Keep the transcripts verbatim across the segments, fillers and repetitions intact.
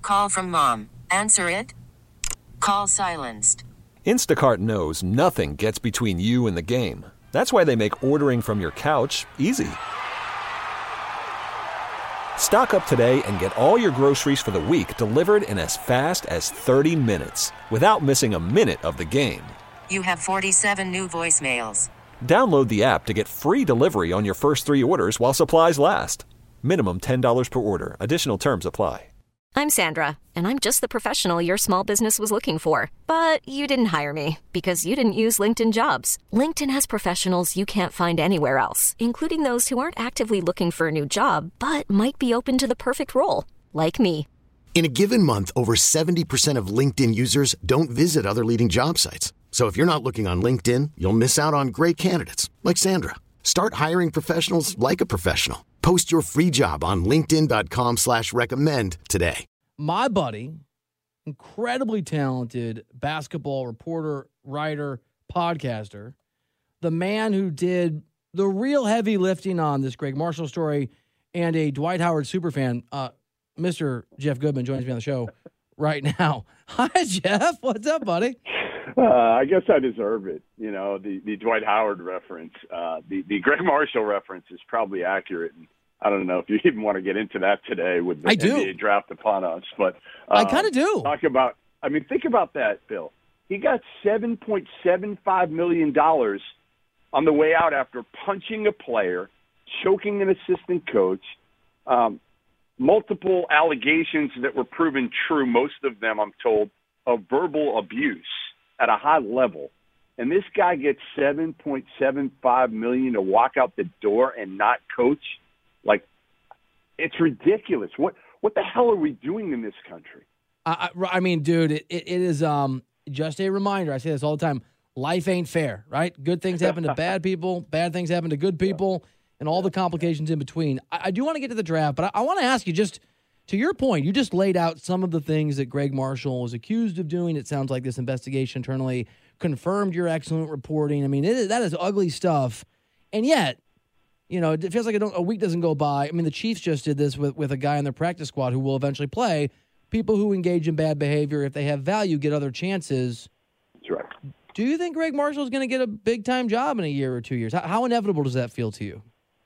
Call from mom. Answer it. Call silenced. Instacart knows nothing gets between you and the game. That's why they make ordering from your couch easy. Stock up today and get all your groceries for the week delivered in as fast as thirty minutes without missing a minute of the game. You have forty-seven new voicemails. Download the app to get free delivery on your first three orders while supplies last. Minimum ten dollars per order. Additional terms apply. I'm Sandra, and I'm just the professional your small business was looking for. But you didn't hire me because you didn't use LinkedIn Jobs. LinkedIn has professionals you can't find anywhere else, including those who aren't actively looking for a new job, but might be open to the perfect role, like me. In a given month, over seventy percent of LinkedIn users don't visit other leading job sites. So if you're not looking on LinkedIn, you'll miss out on great candidates like Sandra. Start hiring professionals like a professional. Post your free job on linkedin.com slash recommend today. My buddy, incredibly talented basketball reporter, writer, podcaster, the man who did the real heavy lifting on this Greg Marshall story, and a Dwight Howard superfan, uh, Mister Jeff Goodman joins me on the show right now. Hi, Jeff. What's up, buddy? Uh, I guess I deserve it. You know, the, the Dwight Howard reference, uh, the, the Greg Marshall reference is probably accurate. And I don't know if you even want to get into that today with the I do. N B A draft upon us. But I um, kind of do. Talk about, I mean, think about that, Bill. He got seven point seven five million dollars on the way out after punching a player, choking an assistant coach, um, multiple allegations that were proven true, most of them, I'm told, of verbal abuse at a high level, and this guy gets seven point seven five million dollars to walk out the door and not coach. Like, it's ridiculous. What what the hell are we doing in this country? I, I, I mean, dude, it, it is um just a reminder. I say this all the time. Life ain't fair, right? Good things happen to bad people. Bad things happen to good people, and all the complications in between. I, I do want to get to the draft, but I, I want to ask you just, to your point, you just laid out some of the things that Greg Marshall was accused of doing. It sounds like this investigation internally confirmed your excellent reporting. I mean, it is, that is ugly stuff. And yet, you know, it feels like a, a week doesn't go by. I mean, the Chiefs just did this with, with a guy on their practice squad who will eventually play. People who engage in bad behavior, if they have value, get other chances. That's right. Do you think Greg Marshall is going to get a big-time job in a year or two years? How, how inevitable does that feel to you?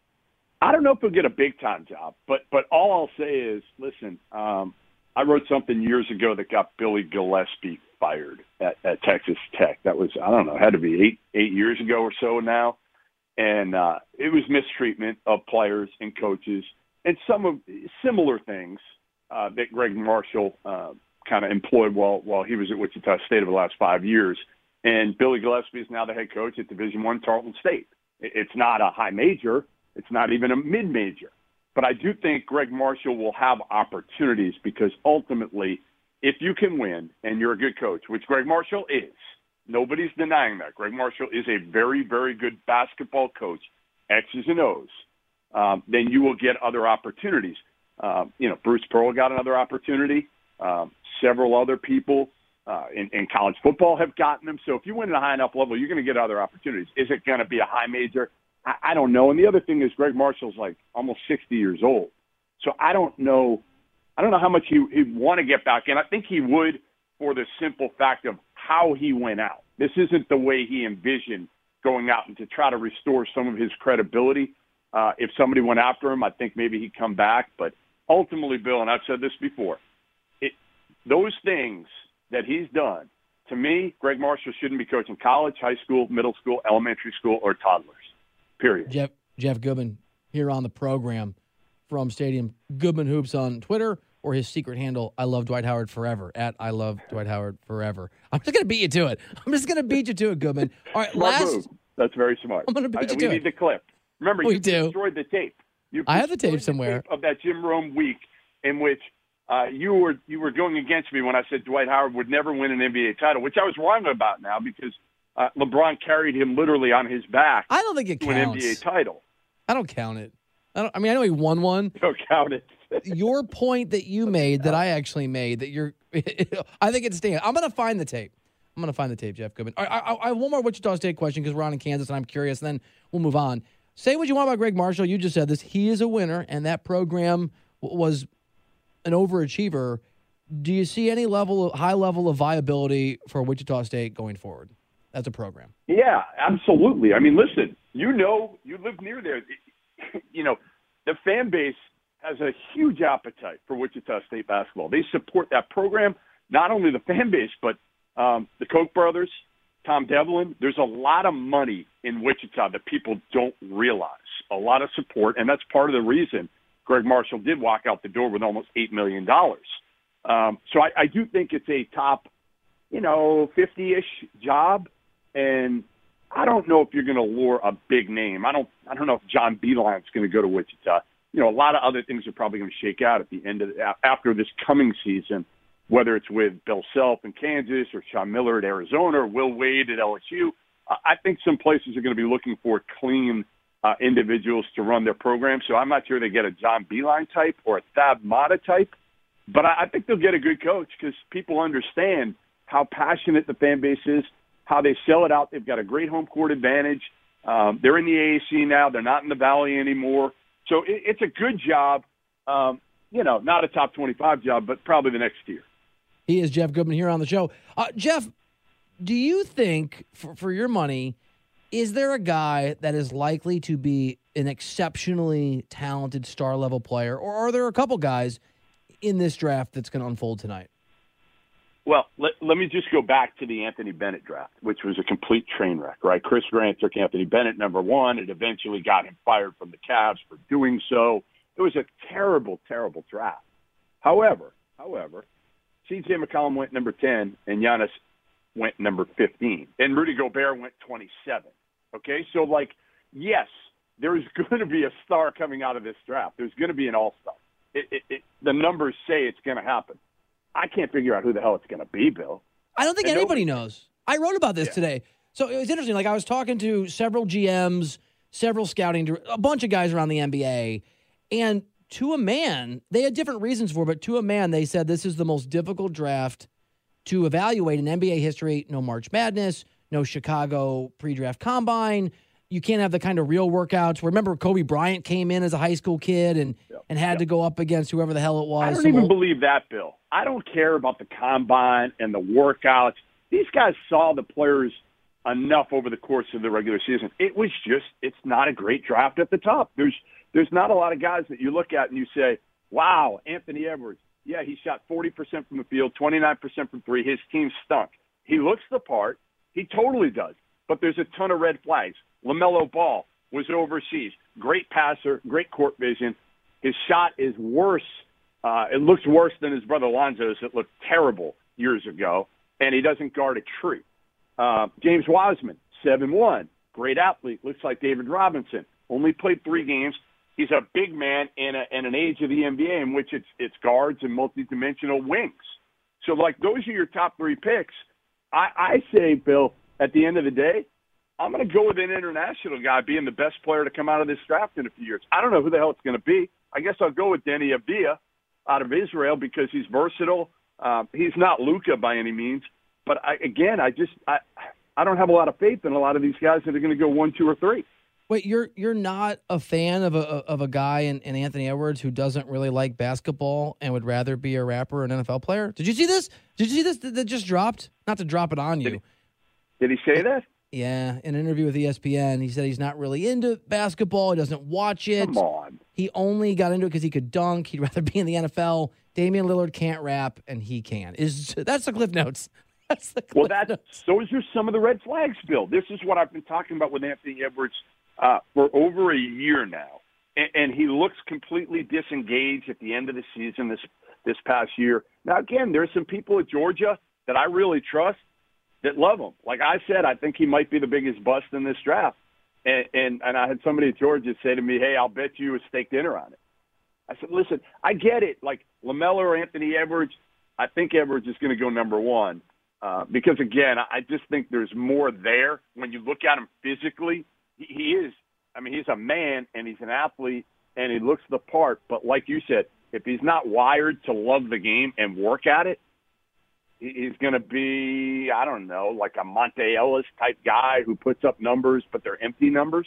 I don't know if he'll get a big-time job, but but all I'll say is, listen, um, I wrote something years ago that got Billy Gillispie fired at, at Texas Tech. That was, I don't know, had to be eight eight years ago or so now. And uh, it was mistreatment of players and coaches and some of similar things uh, that Greg Marshall uh, kind of employed while while he was at Wichita State over the last five years. And Billy Gillispie is now the head coach at Division One Tarleton State. It's not a high major. It's not even a mid-major. But I do think Greg Marshall will have opportunities because ultimately, if you can win and you're a good coach, which Greg Marshall is, nobody's denying that. Greg Marshall is a very, very good basketball coach, X's and O's. Um, then you will get other opportunities. Um, you know, Bruce Pearl got another opportunity. Um, several other people uh, in, in college football have gotten them. So if you win at a high enough level, you're going to get other opportunities. Is it going to be a high major? I, I don't know. And the other thing is Greg Marshall's like almost sixty years old. So I don't know. I don't know how much he, he'd want to get back in. I think he would for the simple fact of how he went out. This isn't the way he envisioned going out, and to try to restore some of his credibility. Uh, if somebody went after him, I think maybe he'd come back. But ultimately, Bill, and I've said this before, it, those things that he's done, to me, Greg Marshall shouldn't be coaching college, high school, middle school, elementary school, or toddlers, period. Jeff, Jeff Goodman here on the program from Stadium Goodman Hoops on Twitter, or his secret handle, I love Dwight Howard forever, at I love Dwight Howard forever. I'm just going to beat you to it. I'm just going to beat you to it, Goodman. All right, smart last. Move. That's very smart. I'm going to beat I, you we to need it. the clip. Remember, we you do. destroyed the tape. You I have the tape destroyed somewhere. tape of that Jim Rome week in which uh, you were you were going against me when I said Dwight Howard would never win an N B A title, which I was wrong about now because uh, LeBron carried him literally on his back. I don't think it to counts. an N B A title. I don't count it. I don't. I mean, I know he won one. Don't count it. Your point that you made, that I actually made, that you're, I think it's stands. I'm going to find the tape. I'm going to find the tape, Jeff Goodman. I, I, I have one more Wichita State question because we're on in Kansas and I'm curious, and then we'll move on. Say what you want about Greg Marshall. You just said this. He is a winner, and that program w- was an overachiever. do you see any level of high level of viability for Wichita State going forward as a program? Yeah, absolutely. I mean, listen, you know, you live near there. You know, the fan base has a huge appetite for Wichita State basketball. They support that program, not only the fan base, but um, the Koch brothers, Tom Devlin. There's a lot of money in Wichita that people don't realize. A lot of support, and that's part of the reason Greg Marshall did walk out the door with almost eight million dollars. Um, so I, I do think it's a top, you know, fifty-ish job, and I don't know if you're going to lure a big name. I don't. I don't know if John Beeline's going to go to Wichita. You know, a lot of other things are probably going to shake out at the end of the, after this coming season, whether it's with Bill Self in Kansas or Sean Miller at Arizona or Will Wade at L S U. Uh, I think some places are going to be looking for clean uh, individuals to run their program. So I'm not sure they get a John Beilein type or a Thad Matta type, but I, I think they'll get a good coach because people understand how passionate the fan base is, how they sell it out. They've got a great home court advantage. Um, they're in the A A C now. They're not in the Valley anymore. So it, it's a good job. Um, you know, not a top twenty-five job, but probably the next year. He is Jeff Goodman here on the show. Uh, Jeff, do you think, for, for your money, is there a guy that is likely to be an exceptionally talented star-level player, or are there a couple guys in this draft that's going to unfold tonight? Well, let, let me just go back to the Anthony Bennett draft, which was a complete train wreck, right? Chris Grant took Anthony Bennett number one. It eventually got him fired from the Cavs for doing so. It was a terrible, terrible draft. However, however, C J McCollum went number ten, and Giannis went number fifteen, and Rudy Gobert went twenty-seven. Okay, so, like, yes, there's going to be a star coming out of this draft. There's going to be an all-star. It, it, it, the numbers say it's going to happen. I can't figure out who the hell it's going to be, Bill. I don't think and anybody nobody knows. I wrote about this yeah. today. So it was interesting. Like, I was talking to several G Ms, several scouting, a bunch of guys around the N B A, and to a man, they had different reasons for it, but to a man, they said this is the most difficult draft to evaluate in N B A history. No March Madness, no Chicago pre-draft combine. You can't have the kind of real workouts. Remember, Kobe Bryant came in as a high school kid and, yep. and had yep. to go up against whoever the hell it was. I don't even believe that, Bill. I don't care about the combine and the workouts. These guys saw the players enough over the course of the regular season. It was just, it's not a great draft at the top. There's there's not a lot of guys that you look at and you say, wow, Anthony Edwards, yeah, he shot forty percent from the field, twenty-nine percent from three. His team stunk. He looks the part. He totally does. But there's a ton of red flags. LaMelo Ball was overseas. Great passer, great court vision. His shot is worse. Uh, it looks worse than his brother Lonzo's. It looked terrible years ago. And he doesn't guard a tree. Uh, James Wiseman, seven one. Great athlete. Looks like David Robinson. Only played three games. He's a big man in, a, in an age of the N B A in which it's it's guards and multidimensional wings. So, like, those are your top three picks. I, I say, Bill, at the end of the day, I'm going to go with an international guy being the best player to come out of this draft in a few years. I don't know who the hell it's going to be. I guess I'll go with Deni Avdija out of Israel because he's versatile. Uh, he's not Luka by any means. But, I, again, I just I, I don't have a lot of faith in a lot of these guys that are going to go one, two, or three. Wait, you're you're not a fan of a of a guy in, in Anthony Edwards who doesn't really like basketball and would rather be a rapper or an N F L player? Did you see this? Did you see this that, that just dropped? Not to drop it on you. Did he, did he say that? Yeah, in an interview with E S P N, he said he's not really into basketball. He doesn't watch it. Come on. He only got into it because he could dunk. He'd rather be in the N F L. Damian Lillard can't rap, and he can. Is That's the Cliff Notes. That's the Cliff well, that's, Notes. those are some of the red flags, Bill. This is what I've been talking about with Anthony Edwards uh, for over a year now. And, and he looks completely disengaged at the end of the season this, this past year. Now, again, there's some people at Georgia that I really trust that love him. Like I said, I think he might be the biggest bust in this draft. And, and and I had somebody at Georgia say to me, hey, I'll bet you a steak dinner on it. I said, listen, I get it. Like LaMelo or Anthony Edwards, I think Edwards is going to go number one. Uh, because, again, I just think there's more there. When you look at him physically, he, he is, I mean, he's a man and he's an athlete and he looks the part. But like you said, if he's not wired to love the game and work at it, he's going to be, I don't know, like a Monte Ellis type guy who puts up numbers, but they're empty numbers.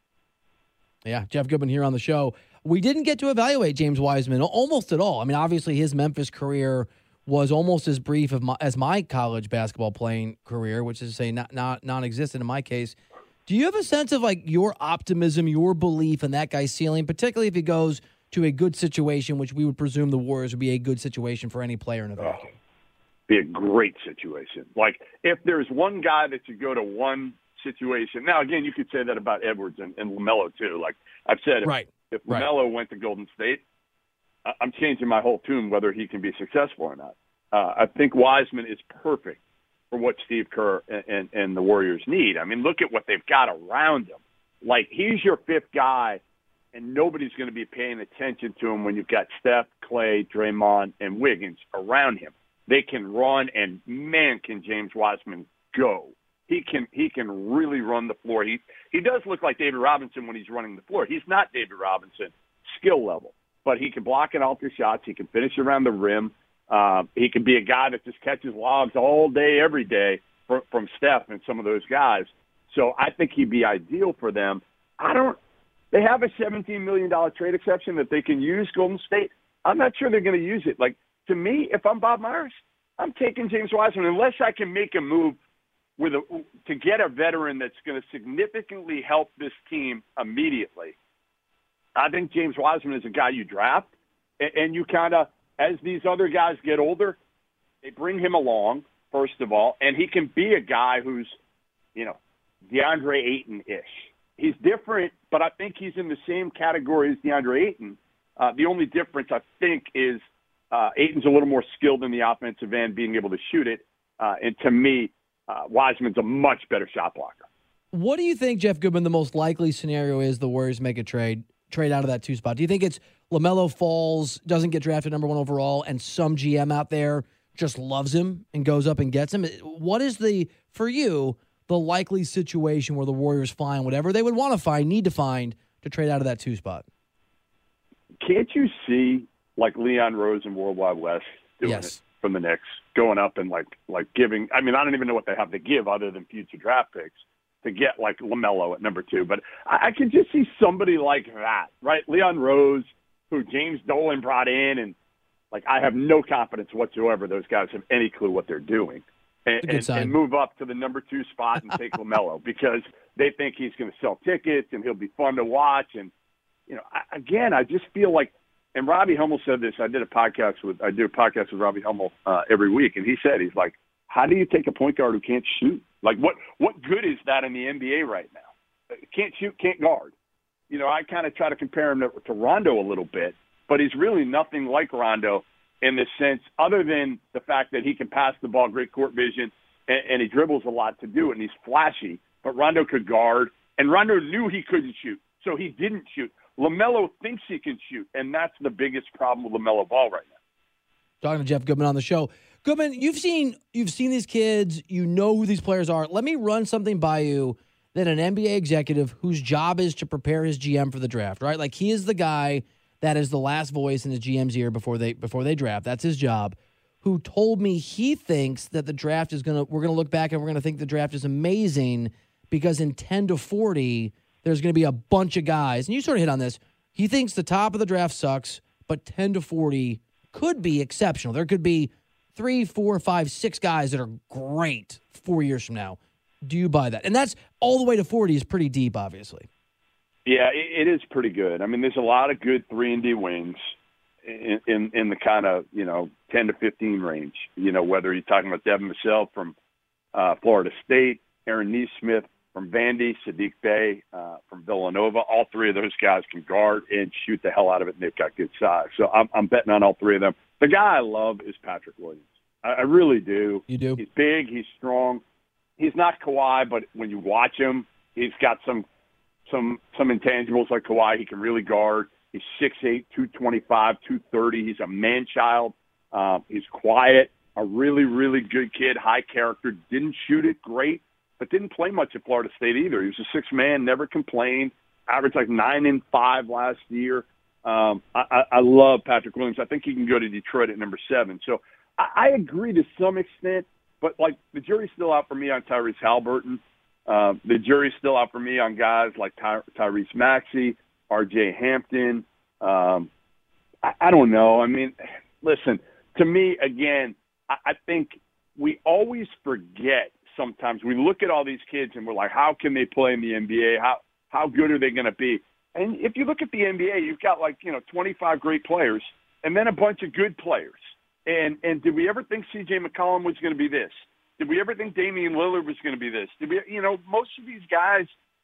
Yeah, Jeff Goodman here on the show. We didn't get to evaluate James Wiseman almost at all. I mean, obviously his Memphis career was almost as brief of my, as my college basketball playing career, which is to say not, not non-existent in my case. Do you have a sense of like your optimism, your belief in that guy's ceiling, particularly if he goes to a good situation, which we would presume the Warriors would be a good situation for any player in a vacuum? Oh, be a great situation. Like if there's one guy that should go to one situation. Now, again, you could say that about Edwards and, and LaMelo too. Like I've said, if, right. if right. LaMelo went to Golden State, I'm changing my whole tune whether he can be successful or not. Uh, I think Wiseman is perfect for what Steve Kerr and, and, and the Warriors need. I mean, look at what they've got around him. Like, he's your fifth guy, and nobody's going to be paying attention to him when you've got Steph, Clay, Draymond, and Wiggins around him. They can run, and, man, can James Wiseman go. He can he can really run the floor. He, he does look like David Robinson when he's running the floor. He's not David Robinson skill level. But he can block and alter shots. He can finish around the rim. Uh, he can be a guy that just catches lobs all day, every day from, from Steph and some of those guys. So I think he'd be ideal for them. I don't – they have a seventeen million dollars trade exception that they can use, Golden State. I'm not sure they're going to use it. Like, to me, if I'm Bob Myers, I'm taking James Wiseman unless I can make a move with a, to get a veteran that's going to significantly help this team immediately. I think James Wiseman is a guy you draft, and you kind of, as these other guys get older, they bring him along, first of all, and he can be a guy who's, you know, DeAndre Ayton-ish. He's different, but I think he's in the same category as DeAndre Ayton. Uh, the only difference, I think, is uh, Ayton's a little more skilled in the offensive end, being able to shoot it, uh, and to me, uh, Wiseman's a much better shot blocker. What do you think, Jeff Goodman, the most likely scenario is the Warriors make a trade? trade out of that two spot? Do you think it's LaMelo falls, doesn't get drafted number one overall, and some G M out there just loves him and goes up and gets him? What is the, for you, the likely situation where the Warriors find whatever they would want to find, need to find, to trade out of that two spot? Can't you see, like, Leon Rose and World Wide West doing yes. it from the Knicks, going up and, like, like giving – I mean, I don't even know what they have to give other than future draft picks to get, like, LaMelo at number two. But I, I can just see somebody like that, right? Leon Rose, who James Dolan brought in, and, like, I have no confidence whatsoever those guys have any clue what they're doing. And, and, and move up to the number two spot and take LaMelo because they think he's going to sell tickets and he'll be fun to watch. And, you know, I, again, I just feel like – and Robbie Hummel said this. I did a podcast with – I do a podcast with Robbie Hummel uh, every week, and he said, he's like, how do you take a point guard who can't shoot? Like, what what good is that in the N B A right now? Can't shoot, can't guard. You know, I kind of try to compare him to, to Rondo a little bit, but he's really nothing like Rondo in the sense, other than the fact that he can pass the ball, great court vision, and, and he dribbles a lot to do it, and he's flashy. But Rondo could guard, and Rondo knew he couldn't shoot, so he didn't shoot. LaMelo thinks he can shoot, and that's the biggest problem with LaMelo Ball right now. Talking to Jeff Goodman on the show. Goodman, you've seen you've seen these kids. You know who these players are. Let me run something by you that an N B A executive whose job is to prepare his G M for the draft, right? Like, he is the guy that is the last voice in his G M's ear before they before they draft. That's his job. Who told me he thinks that the draft is gonna we're gonna look back and we're gonna think the draft is amazing because in ten to forty there's gonna be a bunch of guys, and you sort of hit on this. He thinks the top of the draft sucks, but ten to forty could be exceptional. There could be three, four, five, six guys that are great four years from now. Do you buy that? And that's all the way to forty is pretty deep, obviously. Yeah, it, it is pretty good. I mean, there's a lot of good three and D wings in, in, in the kind of, you know, ten to fifteen range. You know, whether you're talking about Devin Vassell from uh, Florida State, Aaron Nesmith from Vandy, Sadiq Bey uh, from Villanova. All three of those guys can guard and shoot the hell out of it, and they've got good size. So I'm, I'm betting on all three of them. The guy I love is Patrick Williams. I, I really do. You do? He's big. He's strong. He's not Kawhi, but when you watch him, he's got some some some intangibles like Kawhi. He can really guard. He's six eight, two twenty-five, two thirty. He's a man-child. Uh, he's quiet, a really, really good kid, high character. Didn't shoot it great, but didn't play much at Florida State either. He was a six-man, never complained, averaged like nine and five last year. Um, I, I, I love Patrick Williams. I think he can go to Detroit at number seven. So I, I agree to some extent, but, like, the jury's still out for me on Tyrese Halliburton. Uh, the jury's still out for me on guys like Ty- Tyrese Maxey, R J Hampton. Um, I, I don't know. I mean, listen, to me, again, I, I think we always forget sometimes. We look at all these kids and we're like, how can they play in the N B A? How how good are they going to be? And if you look at the N B A, you've got like, you know, twenty-five great players and then a bunch of good players. And and did we ever think C J McCollum was going to be this? Did we ever think Damian Lillard was going to be this? Did we, you know, most of these guys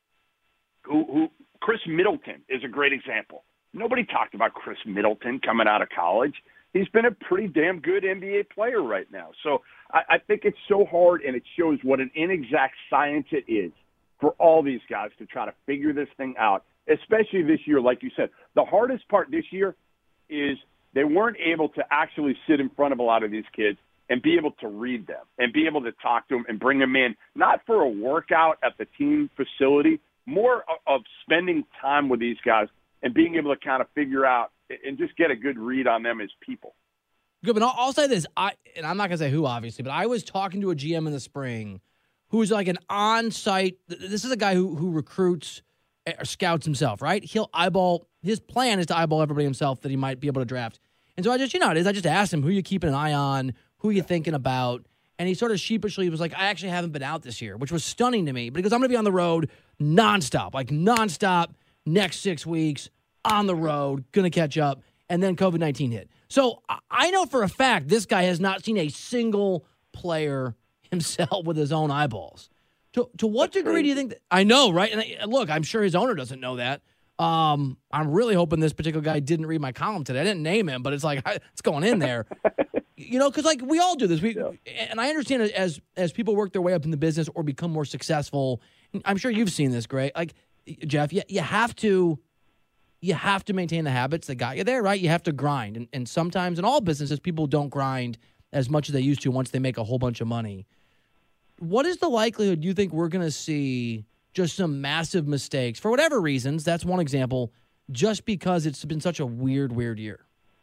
who, who Chris Middleton is a great example. Nobody talked about Chris Middleton coming out of college. He's been a pretty damn good N B A player right now. So I, I think it's so hard, and it shows what an inexact science it is for all these guys to try to figure this thing out, especially this year, like you said. The hardest part this year is they weren't able to actually sit in front of a lot of these kids and be able to read them and be able to talk to them and bring them in, not for a workout at the team facility, more of spending time with these guys and being able to kind of figure out and just get a good read on them as people. Good, but I'll, I'll say this, I and I'm not going to say who, obviously, but I was talking to a G M in the spring who's like an on-site, this is a guy who who recruits or scouts himself, right? He'll eyeball, his plan is to eyeball everybody himself that he might be able to draft. And so I just, you know how it is, I just asked him, who you keeping an eye on, who you thinking about, and he sort of sheepishly was like, I actually haven't been out this year, which was stunning to me because I'm going to be on the road nonstop, like nonstop next six weeks, on the road, going to catch up, and then covid nineteen hit. So I know for a fact this guy has not seen a single player himself with his own eyeballs. To to what That's degree crazy. do you think that, I know, right? And I, look, I'm sure his owner doesn't know that. Um, I'm really hoping this particular guy didn't read my column today. I didn't name him, but it's like it's going in there. You know, because like we all do this. We yeah. And I understand it as as people work their way up in the business or become more successful. I'm sure you've seen this, Gray. Like Jeff, you, you have to. You have to maintain the habits that got you there, right? You have to grind. And, and sometimes in all businesses, people don't grind as much as they used to once they make a whole bunch of money. What is the likelihood you think we're going to see just some massive mistakes for whatever reasons? That's one example, just because it's been such a weird, weird year.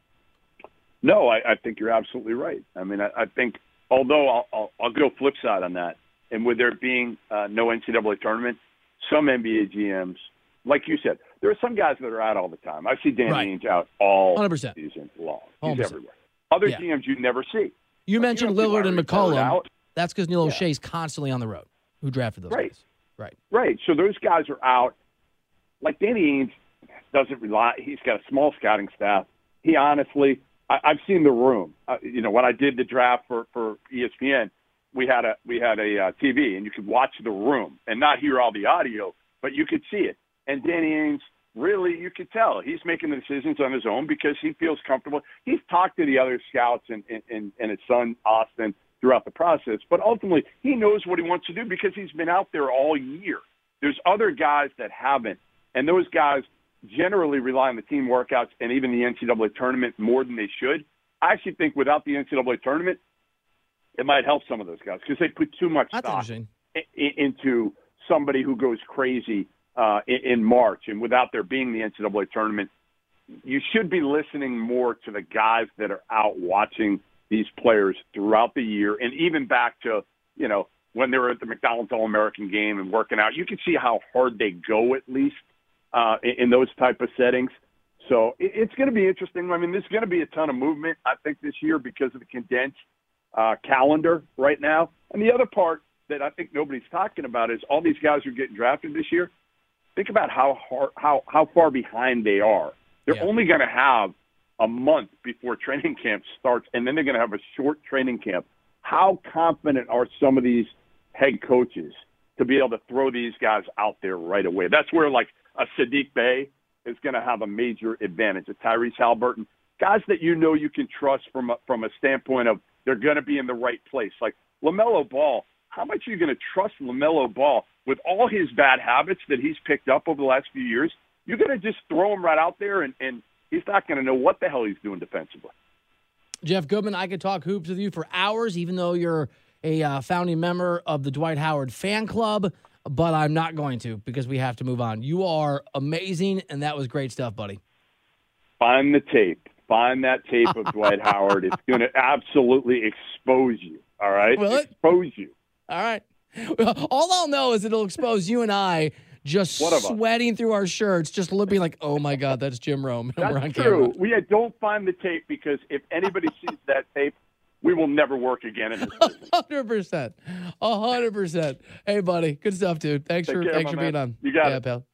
No, I, I think you're absolutely right. I mean, I, I think, although I'll, I'll, I'll go flip side on that, and with there being uh, no N C double A tournament, some N B A G Ms, like you said, there are some guys that are out all the time. I see Danny right. Ainge out all one hundred percent season long. He's one hundred percent everywhere. Other yeah. G Ms you never see. You like, mentioned you Lillard and McCollum. That's because Neil yeah. O'Shea's constantly on the road. Who drafted those right. guys? Right. Right. So those guys are out. Like Danny Ainge doesn't rely. He's got a small scouting staff. He honestly, I, I've seen the room. Uh, you know, when I did the draft for, for E S P N, we had a we had a uh, T V, and you could watch the room and not hear all the audio, but you could see it. And Danny Ainge, really, you could tell he's making the decisions on his own because he feels comfortable. He's talked to the other scouts and, and, and his son, Austin, throughout the process. But ultimately, he knows what he wants to do because he's been out there all year. There's other guys that haven't, and those guys generally rely on the team workouts and even the N C double A tournament more than they should. I actually think without the N C double A tournament, it might help some of those guys because they put too much That's stock in, into somebody who goes crazy Uh, in, in March, and without there being the N C double A tournament, you should be listening more to the guys that are out watching these players throughout the year, and even back to, you know, when they were at the McDonald's All-American game and working out. You can see how hard they go, at least, uh, in, in those type of settings. So it, it's going to be interesting. I mean, there's going to be a ton of movement, I think, this year because of the condensed uh, calendar right now. And the other part that I think nobody's talking about is all these guys who are getting drafted this year. Think about how hard, how how far behind they are. They're yeah. only going to have a month before training camp starts, and then they're going to have a short training camp. How confident are some of these head coaches to be able to throw these guys out there right away? That's where, like, a Sadiq Bey is going to have a major advantage. A Tyrese Halliburton, guys that you know you can trust from a, from a standpoint of they're going to be in the right place. Like LaMelo Ball, how much are you going to trust LaMelo Ball with all his bad habits that he's picked up over the last few years? You're going to just throw him right out there, and, and he's not going to know what the hell he's doing defensively. Jeff Goodman, I could talk hoops with you for hours, even though you're a uh, founding member of the Dwight Howard fan club, but I'm not going to because we have to move on. You are amazing, and that was great stuff, buddy. Find the tape. Find that tape of Dwight Howard. It's going to absolutely expose you, all right? Will it? Expose you. All right. All I'll know is it'll expose you and I just sweating through our shirts, just looking like, oh, my God, that's Jim Rome. That's we're on true. camera. We don't find the tape because if anybody sees that tape, we we will never work again in this business. hundred percent, a hundred percent. Hey, buddy, good stuff, dude. Thanks Take for care, thanks my for man. being on. You got yeah, it. pal.